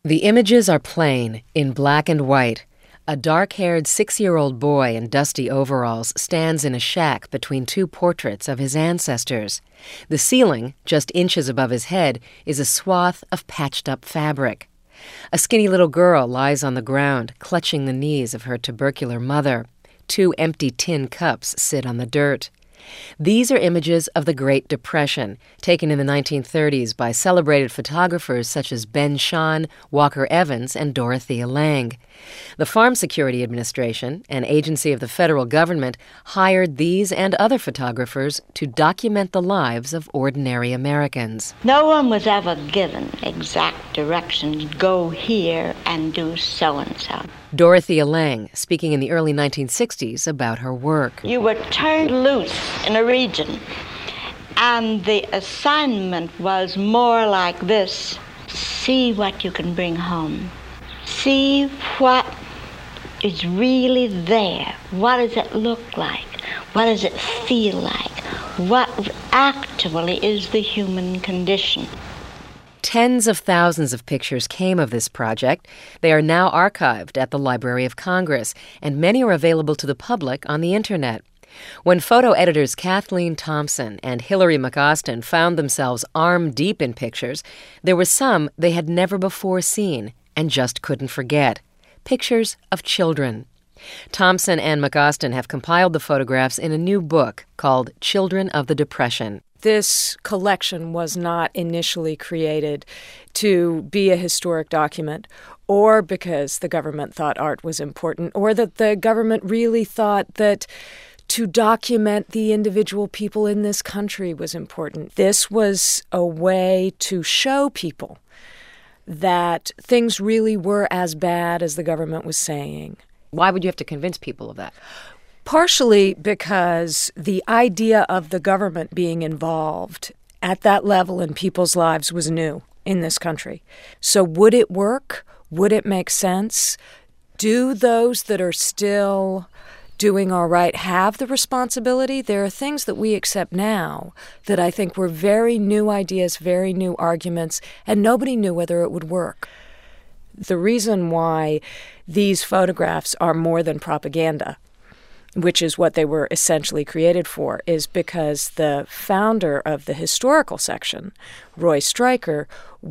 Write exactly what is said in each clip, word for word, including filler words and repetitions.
The images are plain, in black and white. A dark-haired six-year-old boy in dusty overalls stands in a shack between two portraits of his ancestors. The ceiling, just inches above his head, is a swath of patched-up fabric. A skinny little girl lies on the ground, clutching the knees of her tubercular mother. Two empty tin cups sit on the dirt. These are images of the Great Depression, taken in the nineteen thirties by celebrated photographers such as Ben Shahn, Walker Evans, and Dorothea Lange. The Farm Security Administration, an agency of the federal government, hired these and other photographers to document the lives of ordinary Americans. No one was ever given exact directions, go here and do so-and-so. Dorothea Lange, speaking in the early nineteen sixties about her work. You were turned loose in a region, and the assignment was more like this: see what you can bring home. See what is really there. What does it look like? What does it feel like? What actually is the human condition? Tens of thousands of pictures came of this project. They are now archived at the Library of Congress, and many are available to the public on the Internet. When photo editors Kathleen Thompson and Hilary McAustin found themselves arm-deep in pictures, there were some they had never before seen and just couldn't forget. Pictures of children. Thompson and McAustin have compiled the photographs in a new book called Children of the Depression. This collection was not initially created to be a historic document or because the government thought art was important or that the government really thought that to document the individual people in this country was important. This was a way to show people that things really were as bad as the government was saying. Why would you have to convince people of that? Partially because the idea of the government being involved at that level in people's lives was new in this country. So would it work? Would it make sense? Do those that are still doing all right have the responsibility? There are things that we accept now that I think were very new ideas, very new arguments, and nobody knew whether it would work. The reason why these photographs are more than propaganda, which is what they were essentially created for, is because the founder of the historical section, Roy Stryker,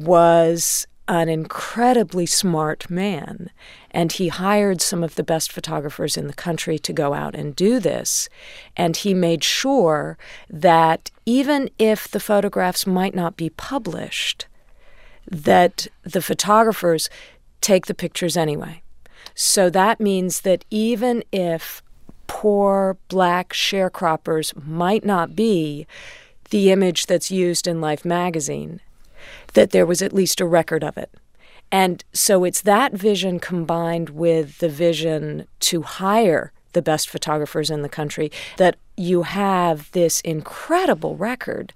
was an incredibly smart man, and he hired some of the best photographers in the country to go out and do this, and he made sure that even if the photographs might not be published, that the photographers take the pictures anyway. So that means that even if poor black sharecroppers might not be the image that's used in Life magazine, that there was at least a record of it. And so it's that vision combined with the vision to hire the best photographers in the country that you have this incredible record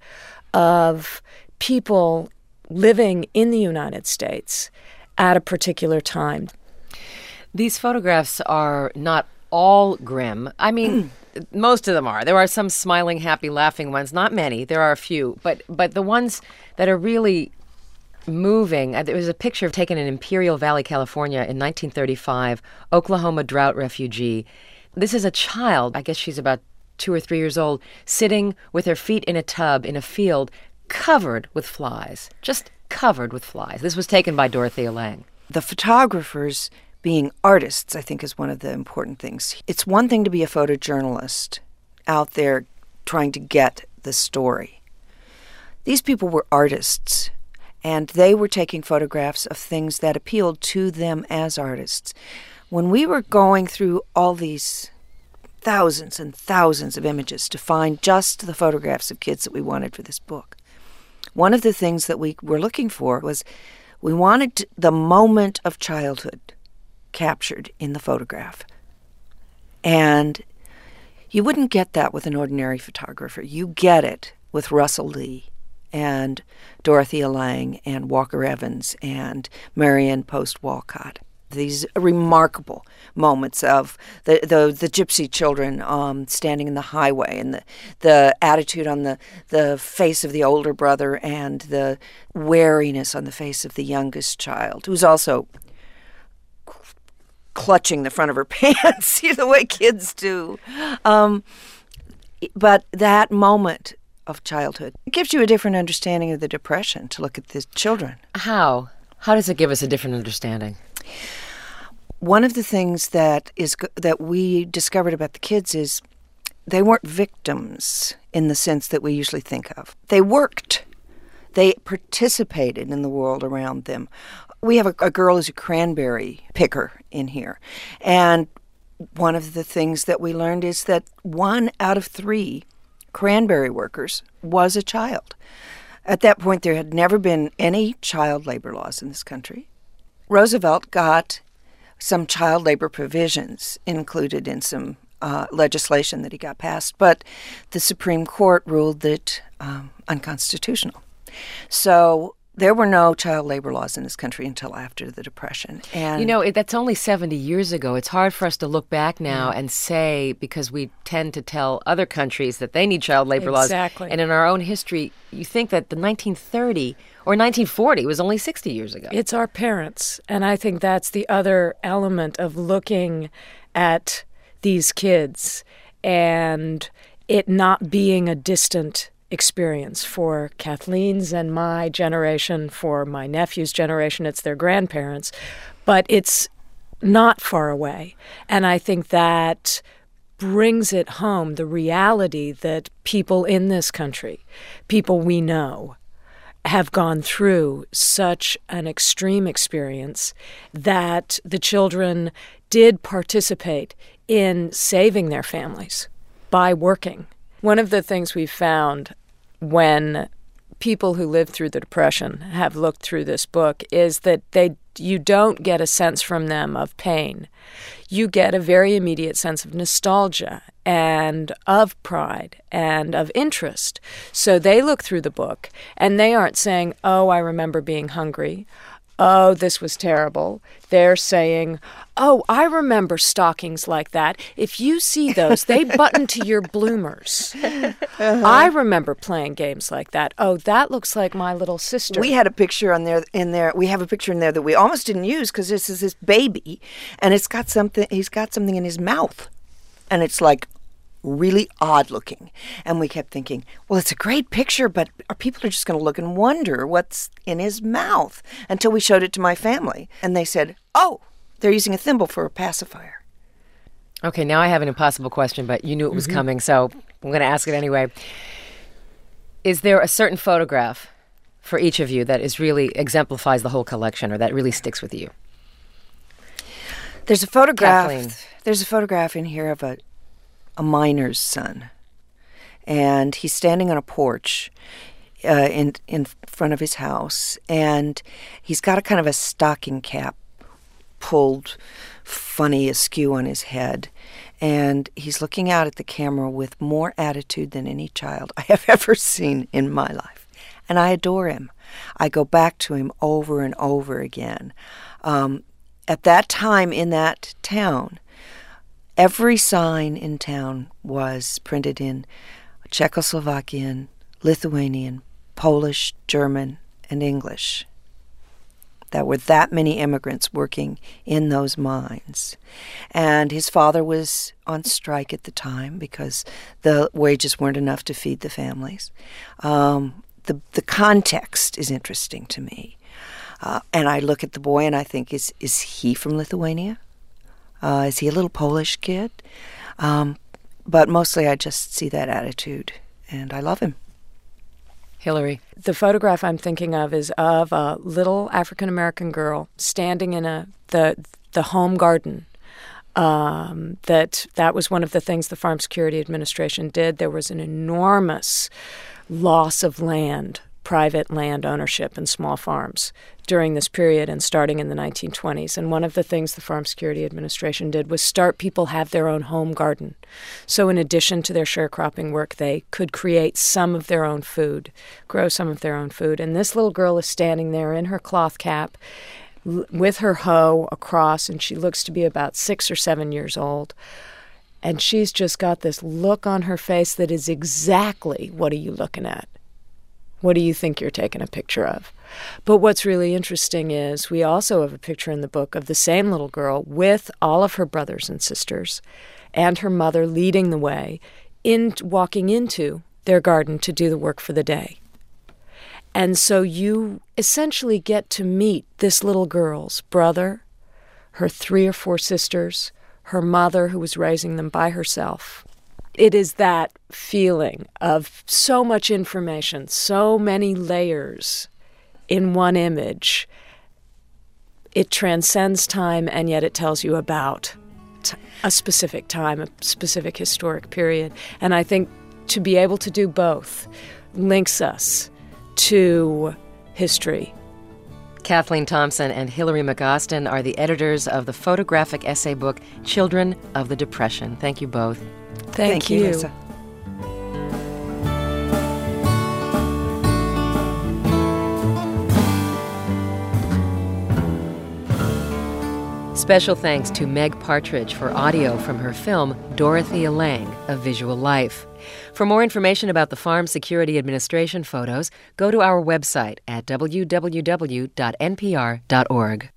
of people living in the United States at a particular time. These photographs are not all grim. I mean, most of them are. There are some smiling, happy, laughing ones. Not many. There are a few. But but the ones that are really moving, uh, there was a picture taken in Imperial Valley, California in nineteen thirty-five, Oklahoma drought refugee. This is a child, I guess she's about two or three years old, sitting with her feet in a tub in a field covered with flies. Just covered with flies. This was taken by Dorothea Lange. The photographers being artists, I think, is one of the important things. It's one thing to be a photojournalist out there trying to get the story. These people were artists, and they were taking photographs of things that appealed to them as artists. When we were going through all these thousands and thousands of images to find just the photographs of kids that we wanted for this book, one of the things that we were looking for was we wanted the moment of childhood captured in the photograph. And you wouldn't get that with an ordinary photographer. You get it with Russell Lee and Dorothea Lange and Walker Evans and Marion Post Walcott. These remarkable moments of the the, the gypsy children um, standing in the highway, and the, the attitude on the, the face of the older brother, and the wariness on the face of the youngest child, who's also clutching the front of her pants, see the way kids do. Um, but that moment of childhood, it gives you a different understanding of the Depression to look at the children. How? How does it give us a different understanding? One of the things that is that we discovered about the kids is they weren't victims in the sense that we usually think of. They worked. They participated in the world around them. We have a, a girl who's a cranberry picker in here. And one of the things that we learned is that one out of three cranberry workers was a child. At that point, there had never been any child labor laws in this country. Roosevelt got some child labor provisions included in some uh, legislation that he got passed, but the Supreme Court ruled it um, unconstitutional. So there were no child labor laws in this country until after the Depression. And you know, it, that's only seventy years ago. It's hard for us to look back now and say, because we tend to tell other countries that they need child labor laws. Exactly. And in our own history, you think that the nineteen thirty or nineteen forty was only sixty years ago. It's our parents. And I think that's the other element of looking at these kids and it not being a distant experience for Kathleen's and my generation, for my nephew's generation. It's their grandparents, but it's not far away. And I think that brings it home, the reality that people in this country, people we know, have gone through such an extreme experience that the children did participate in saving their families by working. One of the things we've found when people who lived through the Depression have looked through this book is that they you don't get a sense from them of pain. You get a very immediate sense of nostalgia and of pride and of interest. So they look through the book and they aren't saying, oh, I remember being hungry. Oh, this was terrible. They're saying, oh, I remember stockings like that. If you see those, they button to your bloomers. Uh-huh. I remember playing games like that. Oh, that looks like my little sister. We had a picture on there in there. We have a picture in there that we almost didn't use because this is his baby, and it's got something. He's got something in his mouth, and it's like really odd looking. And we kept thinking, well, it's a great picture, but our people are just going to look and wonder what's in his mouth, until we showed it to my family. And they said, oh, they're using a thimble for a pacifier. Okay, now I have an impossible question, but you knew it was mm-hmm. coming, so I'm going to ask it anyway. Is there a certain photograph for each of you that is really exemplifies the whole collection, or that really sticks with you? There's a photograph. Kathleen. There's a photograph in here of a a miner's son, and he's standing on a porch uh, in in front of his house, and he's got a kind of a stocking cap pulled funny askew on his head, and he's looking out at the camera with more attitude than any child I have ever seen in my life, and I adore him. I go back to him over and over again. Um, at that time in that town, every sign in town was printed in Czechoslovakian, Lithuanian, Polish, German, and English. There were that many immigrants working in those mines. And his father was on strike at the time because the wages weren't enough to feed the families. Um, the, the context is interesting to me. Uh, and I look at the boy and I think, is, is he from Lithuania? Uh, is he a little Polish kid? Um, but mostly I just see that attitude, and I love him. Hillary. The photograph I'm thinking of is of a little African-American girl standing in a the the home garden. Um, that that was one of the things the Farm Security Administration did. There was an enormous loss of land, private land ownership in small farms during this period and starting in the nineteen twenties. And one of the things the Farm Security Administration did was start people have their own home garden. So in addition to their sharecropping work, they could create some of their own food, grow some of their own food. And this little girl is standing there in her cloth cap, l- with her hoe across, and she looks to be about six or seven years old. And she's just got this look on her face that is exactly, what are you looking at? What do you think you're taking a picture of? But what's really interesting is we also have a picture in the book of the same little girl with all of her brothers and sisters and her mother leading the way in walking into their garden to do the work for the day. And so you essentially get to meet this little girl's brother, her three or four sisters, her mother who was raising them by herself. It is that feeling of so much information, so many layers in one image. It transcends time, and yet it tells you about t- a specific time, a specific historic period. And I think to be able to do both links us to history. Kathleen Thompson and Hilary McAustin are the editors of the photographic essay book Children of the Depression. Thank you both. Thank, Thank you. you, Lisa. Special thanks to Meg Partridge for audio from her film Dorothea Lange, A Visual Life. For more information about the Farm Security Administration photos, go to our website at w w w dot n p r dot org.